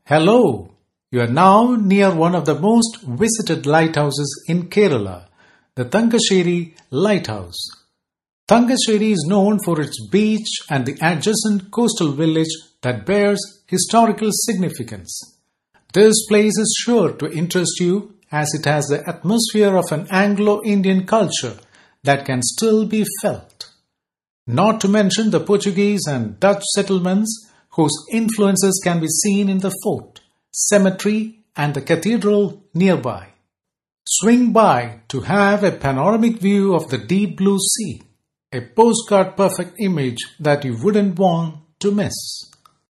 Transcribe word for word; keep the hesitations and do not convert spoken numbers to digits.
Hello! You are now near one of the most visited lighthouses in Kerala, the Thankasheri Lighthouse. Thankasheri is known for its beach and the adjacent coastal village that bears historical significance. This place is sure to interest you as it has the atmosphere of an Anglo-Indian culture that can still be felt. Not to mention the Portuguese and Dutch settlements whose influences can be seen in the fort, cemetery and the cathedral nearby. Swing by to have a panoramic view of the deep blue sea, a postcard perfect image that you wouldn't want to miss.